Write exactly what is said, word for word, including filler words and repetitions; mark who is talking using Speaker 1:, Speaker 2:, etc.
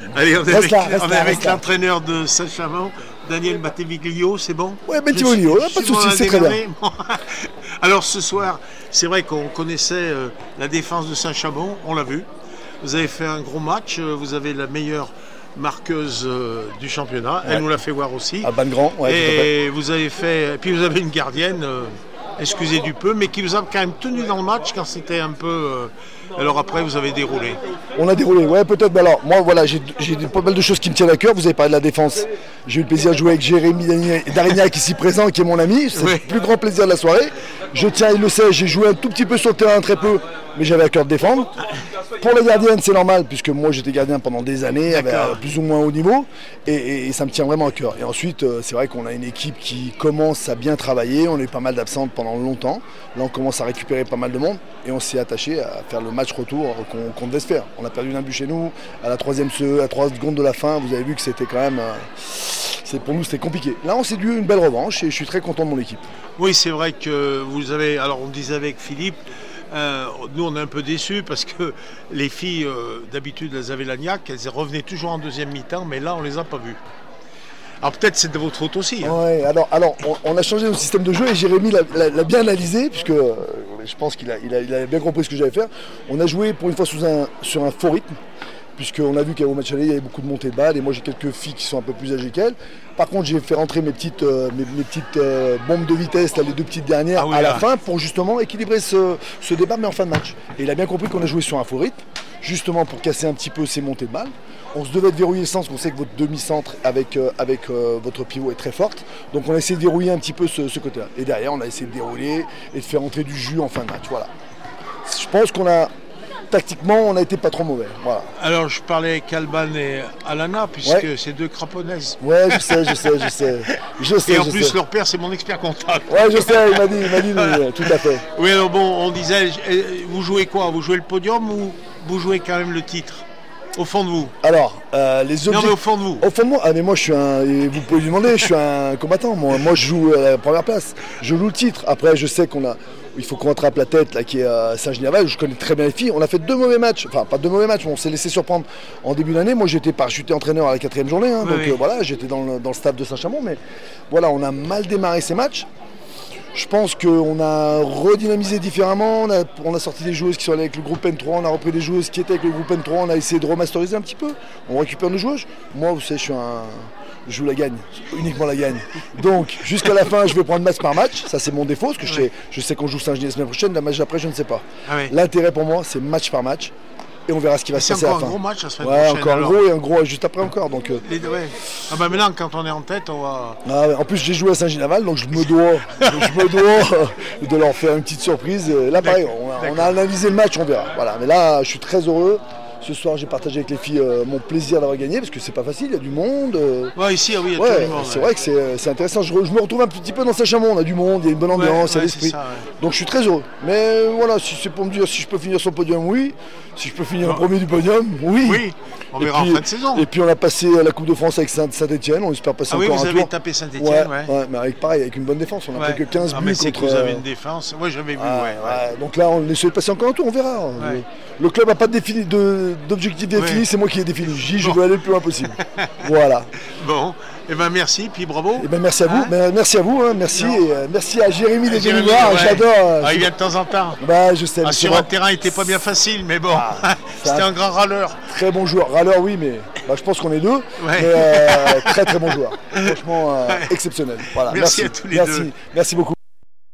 Speaker 1: Allez, on est
Speaker 2: Reste
Speaker 1: avec,
Speaker 2: là, reste
Speaker 1: on est
Speaker 2: là,
Speaker 1: avec
Speaker 2: reste là.
Speaker 1: l'entraîneur de Saint-Chamond, Daniel Batteviglio, c'est bon?
Speaker 2: Ouais, Batteviglio,
Speaker 1: Je suis-
Speaker 2: pas de
Speaker 1: je suis
Speaker 2: souci,
Speaker 1: bon à
Speaker 2: c'est très bien.
Speaker 1: démarrer. Bon. Alors ce soir, c'est vrai qu'on connaissait euh, la défense de Saint-Chamond, on l'a vu. Vous avez fait un gros match, euh, vous avez la meilleure marqueuse euh, du championnat, elle
Speaker 2: Ouais.
Speaker 1: nous l'a fait voir aussi.
Speaker 2: À Ban-Grand, ouais, tout à fait.
Speaker 1: Et vous avez fait, et puis vous avez une gardienne, euh, excusez du peu, mais qui vous a quand même tenu dans le match quand c'était un peu. euh, alors après, vous avez déroulé.
Speaker 2: On a déroulé, ouais, peut-être. Mais alors, moi, voilà, j'ai j'ai pas mal de choses qui me tiennent à cœur. Vous avez parlé de la défense. J'ai eu le plaisir de jouer avec Jérémy Darignac, ici présent, qui est mon ami. C'est
Speaker 1: Oui.
Speaker 2: le plus grand plaisir de la soirée. Je tiens, il le sait, j'ai joué un tout petit peu sur le terrain, très peu, mais j'avais à cœur de défendre. Pour la gardienne, c'est normal, puisque moi, j'étais gardien pendant des années, avec
Speaker 1: D'accord.
Speaker 2: euh, plus ou moins haut niveau, et, et- et ça me tient vraiment à cœur. Et ensuite, euh, c'est vrai qu'on a une équipe qui commence à bien travailler. On a eu pas mal d'absentes pendant longtemps. Là, on commence à récupérer pas mal de monde, et on s'est attaché à faire le match retour qu'on qu'on devait se faire. On a perdu un but chez nous, à la troisième se- à trois secondes de la fin. Vous avez vu que c'était quand même, euh, c'est- pour nous, c'était compliqué. Là, on s'est dû une belle revanche, et je suis très content de mon équipe.
Speaker 1: Oui, c'est vrai que vous avez. Alors, on disait avec Philippe, euh, nous, on est un peu déçus parce que les filles, euh, d'habitude, elles avaient l'agnac, elles revenaient toujours en deuxième mi-temps, mais là, on les a pas vues. Alors, peut-être c'est de votre faute aussi. Hein.
Speaker 2: Ouais, alors, alors on, on a changé notre système de jeu et Jérémy l'a- l'a l'a bien analysé, puisque euh, je pense qu'il a, il a, il a bien compris ce que j'allais faire. On a joué pour une fois sous un, sur un faux rythme, puisqu'on a vu qu'au match aller, il y avait beaucoup de montées de balles, et moi j'ai quelques filles qui sont un peu plus âgées qu'elles. Par contre, j'ai fait rentrer mes petites, euh, mes, mes petites euh, bombes de vitesse, là, les deux petites dernières,
Speaker 1: Ah oui,
Speaker 2: à
Speaker 1: là.
Speaker 2: la fin, pour justement équilibrer ce, ce débat, mais en fin de match. Et il a bien compris qu'on a joué sur un faux rythme, justement pour casser un petit peu ces montées de balles. On se devait de verrouiller le centre, parce qu'on sait que votre demi-centre avec, euh, avec euh, votre pivot est très forte. Donc on a essayé de verrouiller un petit peu ce, ce côté-là. Et derrière, on a essayé de dérouler et de faire entrer du jus en fin de match. Voilà. Je pense qu'on a, tactiquement, on a été pas trop mauvais. Voilà.
Speaker 1: Alors, je parlais avec Alban et Alana, puisque
Speaker 2: Ouais.
Speaker 1: c'est deux craponaises.
Speaker 2: Ouais, je sais, je sais, je sais. Je sais,
Speaker 1: Et en
Speaker 2: je
Speaker 1: plus,
Speaker 2: sais.
Speaker 1: leur père, c'est mon expert comptable.
Speaker 2: Ouais, je sais, il m'a dit, il m'a dit, oui, tout à fait.
Speaker 1: Oui, alors bon, on disait, euh, vous jouez quoi? Vous jouez le podium ou vous jouez quand même le titre? Au fond de vous?
Speaker 2: Alors, euh, les
Speaker 1: Non,
Speaker 2: objectifs...
Speaker 1: mais au fond de vous.
Speaker 2: Au fond de moi, ah mais moi je suis un, et vous pouvez lui demander, je suis un combattant. Moi, moi je joue à la première place, je joue le titre. Après, je sais qu'on a, il faut qu'on rattrape la tête là qui est à Saint-Genéval. Je connais très bien les filles. On a fait deux mauvais matchs, enfin pas deux mauvais matchs, mais on s'est laissé surprendre en début d'année. Moi, j'étais parachuté entraîneur à la quatrième journée, hein,
Speaker 1: Oui,
Speaker 2: donc
Speaker 1: oui.
Speaker 2: euh, voilà, j'étais dans le, dans le staff de Saint-Chamond. Mais voilà, on a mal démarré ces matchs. Je pense qu'on a redynamisé différemment, on a, on a sorti des joueuses qui sont allées avec le groupe N trois, on a repris des joueuses qui étaient avec le groupe N trois, on a essayé de remasteriser un petit peu, on récupère nos joueuses. Moi, vous savez, je suis un... je joue la gagne, uniquement la gagne. Donc, jusqu'à la fin, je vais prendre match par match, ça c'est mon défaut, parce que je sais, je sais qu'on joue Saint-Genis la semaine prochaine, la match d'après, je ne sais pas.
Speaker 1: Ah oui.
Speaker 2: L'intérêt pour moi, c'est match par match, et on verra ce qui va se
Speaker 1: C'est
Speaker 2: passer à la
Speaker 1: encore un
Speaker 2: fin.
Speaker 1: gros match la semaine
Speaker 2: Ouais,
Speaker 1: prochaine.
Speaker 2: encore un
Speaker 1: alors.
Speaker 2: gros et un gros juste après encore. Donc, euh,
Speaker 1: Les deux, ouais. Ah bah maintenant, quand on est en tête, on va.
Speaker 2: Ah ouais, en plus, j'ai joué à Saint-Ginaval, donc je me dois, je me dois euh, de leur faire une petite surprise. Et là, pareil, on a, on a analysé le match, on verra. Voilà. Mais là, je suis très heureux. Ce soir, j'ai partagé avec les filles euh, mon plaisir d'avoir gagné, parce que c'est pas facile, il y a du monde. euh,
Speaker 1: Ouais, ici, ah oui, il y a
Speaker 2: Ouais,
Speaker 1: tout le monde.
Speaker 2: c'est vrai que c'est c'est intéressant. Je, re- je me retrouve un petit peu dans Saint-Chamond. On a du monde, il y a une bonne
Speaker 1: Ouais,
Speaker 2: ambiance, il y a
Speaker 1: ouais,
Speaker 2: l'esprit.
Speaker 1: c'est ça, ouais.
Speaker 2: Donc je suis très heureux. Mais voilà, si c'est pour me dire si je peux finir sur le podium, oui. Si je peux finir en premier du podium, oui.
Speaker 1: Oui, on
Speaker 2: Et
Speaker 1: verra
Speaker 2: puis-
Speaker 1: en fin de saison.
Speaker 2: Et puis on a passé à la Coupe de France avec Saint- Saint-Etienne. On espère passer
Speaker 1: Ah oui,
Speaker 2: encore
Speaker 1: vous
Speaker 2: un
Speaker 1: avez
Speaker 2: tour.
Speaker 1: tapé Saint-Etienne,
Speaker 2: Ouais,
Speaker 1: ouais.
Speaker 2: ouais, mais avec pareil, avec une bonne défense. On a
Speaker 1: Ouais.
Speaker 2: pris que quinze
Speaker 1: Ah,
Speaker 2: buts
Speaker 1: mais c'est
Speaker 2: contre.
Speaker 1: que vous avez
Speaker 2: euh,
Speaker 1: une défense. Moi, j'avais vu,
Speaker 2: ah,
Speaker 1: ouais. ouais.
Speaker 2: ouais. Donc là, on essaie de passer encore un tour, on verra.
Speaker 1: Ouais.
Speaker 2: Le, le club n'a pas de défini- de- d'objectif défini,
Speaker 1: Ouais.
Speaker 2: c'est moi qui ai défini. Je dis, je
Speaker 1: Bon.
Speaker 2: veux aller le plus loin possible. Voilà.
Speaker 1: Bon, et ben merci, puis bravo.
Speaker 2: Et ben merci à vous,
Speaker 1: Hein
Speaker 2: Ben, merci à vous, hein, merci,
Speaker 1: Non.
Speaker 2: et, euh, merci à Jérémy des
Speaker 1: Jérémy,
Speaker 2: Béninois,
Speaker 1: ouais.
Speaker 2: j'adore. euh,
Speaker 1: Ah,
Speaker 2: je-
Speaker 1: il vient de temps en temps.
Speaker 2: Bah, je sais,
Speaker 1: Ah,
Speaker 2: mais c'est
Speaker 1: sur
Speaker 2: vrai,
Speaker 1: un terrain, il était pas bien facile, mais bon,
Speaker 2: ça-
Speaker 1: c'était un grand râleur.
Speaker 2: très bon joueur. Râleur, oui, mais bah, je pense qu'on est deux.
Speaker 1: Ouais.
Speaker 2: Mais euh, très très bon joueur. Franchement, euh, exceptionnel. Voilà,
Speaker 1: Merci
Speaker 2: merci
Speaker 1: à tous les
Speaker 2: merci,
Speaker 1: deux.
Speaker 2: merci beaucoup.